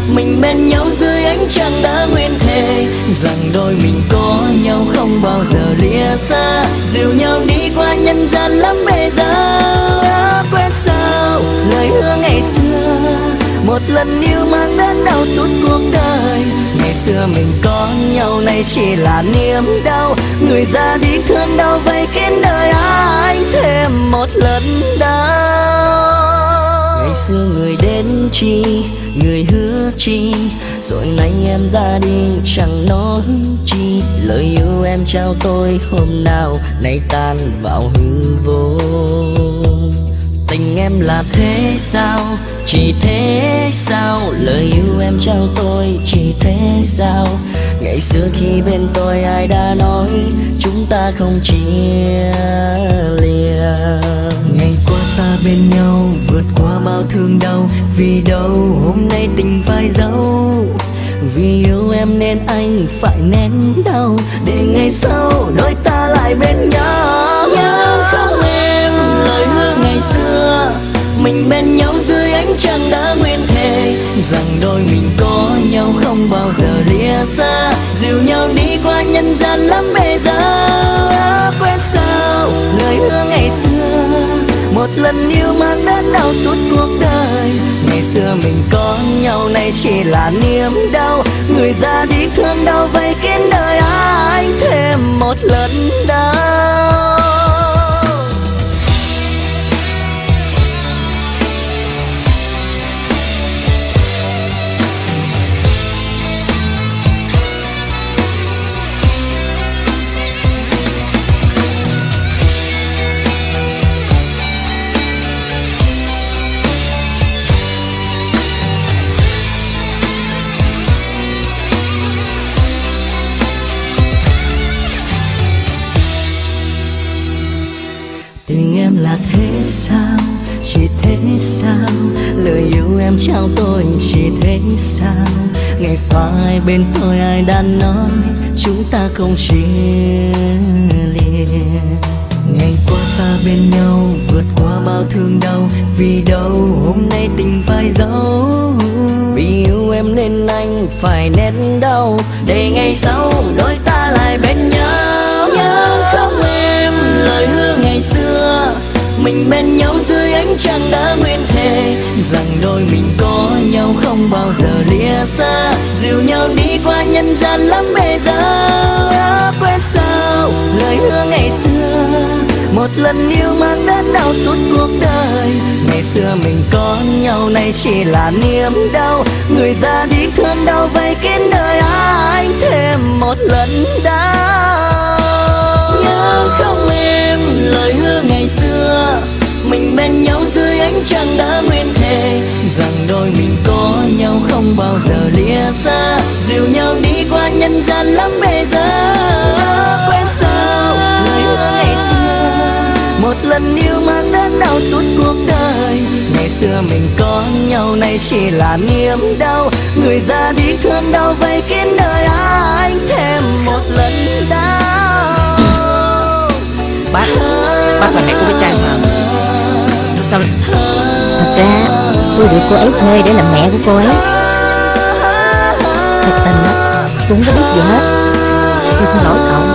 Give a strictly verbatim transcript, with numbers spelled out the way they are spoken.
mình bên nhau dưới ánh trăng đã nguyên thề rằng đôi mình có nhau không bao giờ lìa xa, dìu nhau đi qua nhân gian lắm bề giá. Quên sao lời hứa ngày xưa, một lần yêu mang đến đau suốt cuộc đời. Ngày xưa mình có nhau nay chỉ là niềm đau, người ra đi thương đau vây kín đời anh thêm một lần đau. Ngày xưa người đến chi, người hứa chi, rồi nay em ra đi chẳng nói chi. Lời yêu em trao tôi hôm nào nay tan vào hư vô. Tình em là thế sao, chỉ thế sao? Lời yêu em trao tôi chỉ thế sao? Ngày xưa khi bên tôi ai đã nói chúng ta không chia lìa. Ngày qua ta bên nhau vượt qua bao thương đau, vì đâu hôm nay tình phải giấu. Vì yêu em nên anh phải nén đau, để ngày sau đôi ta lại bên nhau. Nhớ không em lời hứa ngày xưa, mình bên nhau dưới ánh trăng đã nguyên thề rằng đôi mình có nhau không bao giờ lìa xa, dìu nhau đi qua nhân gian lắm bề giá. Quên sao lời hứa ngày xưa, một lần yêu mang đến đau suốt cuộc đời. Ngày xưa mình có nhau nay chỉ là niềm đau, người ra đi thương đau vây kín đời anh thêm một lần đau. Tình em là thế sao, chỉ thế sao? Lời yêu em trao tôi chỉ thế sao? Ngày phải bên tôi ai đã nói chúng ta không chia lìa. Ngày qua ta bên nhau vượt qua bao thương đau, vì đâu hôm nay tình phải giấu. Vì yêu em nên anh phải nén đau, để ngày sau đôi ta lại bên nhau. Nhớ không em lời hứa ngày xưa, mình bên nhau dưới ánh trăng đã nguyên thề rằng đôi mình có nhau không bao giờ lìa xa, dìu nhau đi qua nhân gian lắm bề giá. Quên sao lời hứa ngày xưa, một lần yêu mang đến đau suốt cuộc đời. Ngày xưa mình có nhau nay chỉ là niềm đau, người ra đi thương đau vây kín đời anh thêm một lần đau. Nhớ không em lời hứa ngày xưa, mình bên nhau dưới ánh trăng đã nguyên thề rằng đôi mình có nhau không bao giờ lìa xa, dìu nhau đi qua nhân gian lắm bề giá. Quên sao lời hứa ngày xưa, một lần yêu mang đến đau suốt cuộc đời. Ngày xưa mình có nhau nay chỉ là niềm đau, người ra đi thương đau vây kín đời anh thêm một lần đau. Bác, bác là mẹ của bé Trang mà. Sao? Thật ra tôi được cô ấy thuê để làm mẹ của cô ấy. Thật tình á, tôi không có biết gì hết. Tôi xin lỗi cậu.